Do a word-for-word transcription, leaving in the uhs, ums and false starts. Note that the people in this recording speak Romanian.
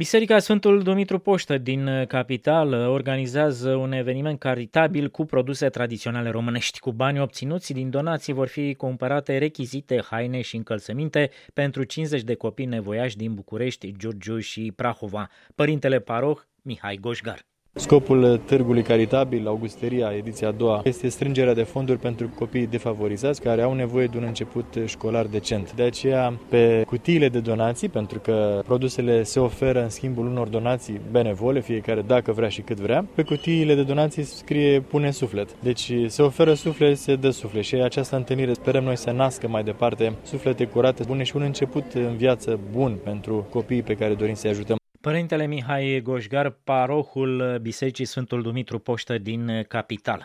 Biserica Sfântul Dumitru Poștă din capitală organizează un eveniment caritabil cu produse tradiționale românești. Cu bani obținuți din donații vor fi cumpărate rechizite, haine și încălțăminte pentru cincizeci de copii nevoiași din București, Giurgiu și Prahova. Părintele paroh Mihai Goșgar. Scopul târgului caritabil Augusteria, ediția a doua, este strângerea de fonduri pentru copiii defavorizați care au nevoie de un început școlar decent. De aceea, pe cutiile de donații, pentru că produsele se oferă în schimbul unor donații benevole, fiecare dacă vrea și cât vrea, pe cutiile de donații scrie pune suflet. Deci se oferă suflet, se dă suflet și această întâlnire sperăm noi să nască mai departe suflete curate, bune și un început în viață bun pentru copiii pe care dorim să-i ajutăm. Părintele Mihai Goșgar, parohul Bisericii Sfântul Dumitru Poștă din capitală.